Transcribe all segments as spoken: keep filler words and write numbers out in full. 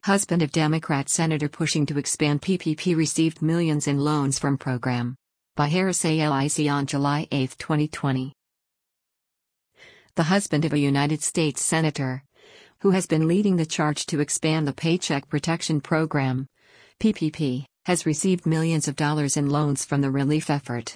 Husband of Democrat senator pushing to expand P P P received millions in loans from program. By Harris A L I C on July eighth, twenty twenty. The husband of a United States senator, who has been leading the charge to expand the Paycheck Protection Program, P P P, has received millions of dollars in loans from the relief effort.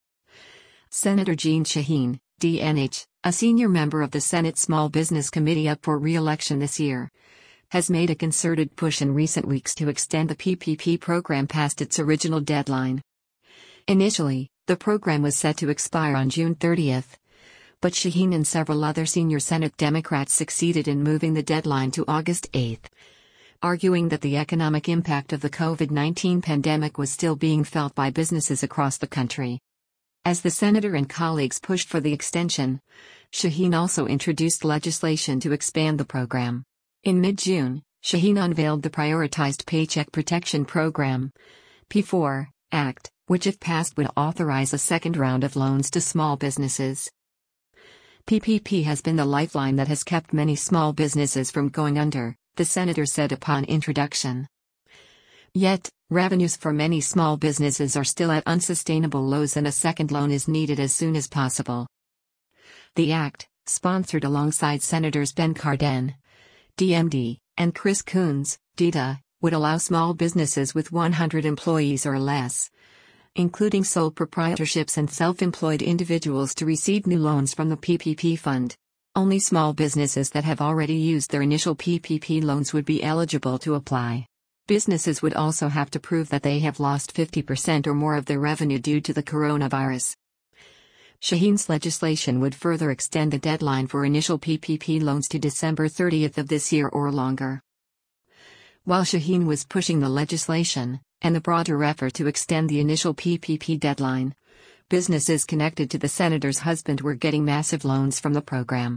Senator Jeanne Shaheen, D N H, a senior member of the Senate Small Business Committee up for re-election this year, has made a concerted push in recent weeks to extend the P P P program past its original deadline. Initially, the program was set to expire on June thirtieth, but Shaheen and several other senior Senate Democrats succeeded in moving the deadline to August eighth, arguing that the economic impact of the COVID nineteen pandemic was still being felt by businesses across the country. As the senator and colleagues pushed for the extension, Shaheen also introduced legislation to expand the program. In mid-June, Shaheen unveiled the Prioritized Paycheck Protection Program, P four, Act, which if passed would authorize a second round of loans to small businesses. P P P has been the lifeline that has kept many small businesses from going under, the senator said upon introduction. Yet, revenues for many small businesses are still at unsustainable lows and a second loan is needed as soon as possible. The act, sponsored alongside Senators Ben Cardin, D M D, and Chris Coons, D D A, would allow small businesses with one hundred employees or less, including sole proprietorships and self-employed individuals, to receive new loans from the P P P fund. Only small businesses that have already used their initial P P P loans would be eligible to apply. Businesses would also have to prove that they have lost fifty percent or more of their revenue due to the coronavirus. Shaheen's legislation would further extend the deadline for initial P P P loans to December thirtieth of this year or longer. While Shaheen was pushing the legislation, and the broader effort to extend the initial P P P deadline, businesses connected to the senator's husband were getting massive loans from the program.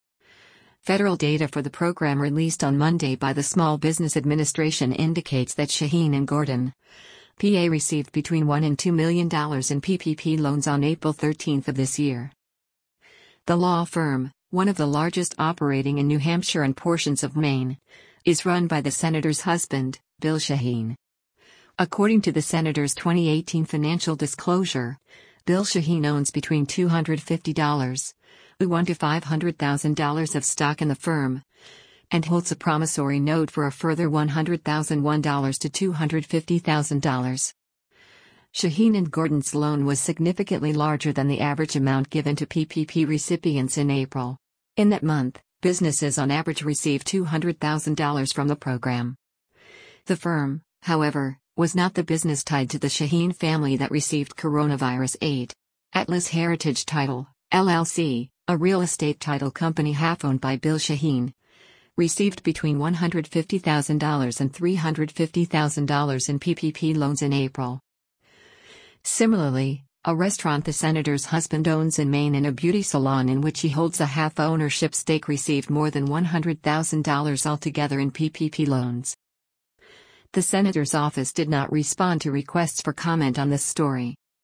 Federal data for the program released on Monday by the Small Business Administration indicates that Shaheen and Gordon, P A received between one and two million dollars in P P P loans on April thirteenth of this year. The law firm, one of the largest operating in New Hampshire and portions of Maine, is run by the senator's husband, Bill Shaheen. According to the senator's twenty eighteen financial disclosure, Bill Shaheen owns between two hundred fifty thousand dollars to five hundred thousand dollars of stock in the firm, and holds a promissory note for a further one hundred thousand dollars to two hundred fifty thousand dollars. Shaheen and Gordon's loan was significantly larger than the average amount given to P P P recipients in April. In that month, businesses on average received two hundred thousand dollars from the program. The firm, however, was not the business tied to the Shaheen family that received coronavirus aid. Atlas Heritage Title, L L C, a real estate title company half-owned by Bill Shaheen, received between one hundred fifty thousand dollars and three hundred fifty thousand dollars in P P P loans in April. Similarly, a restaurant the senator's husband owns in Maine and a beauty salon in which he holds a half-ownership stake received more than one hundred thousand dollars altogether in P P P loans. The senator's office did not respond to requests for comment on this story.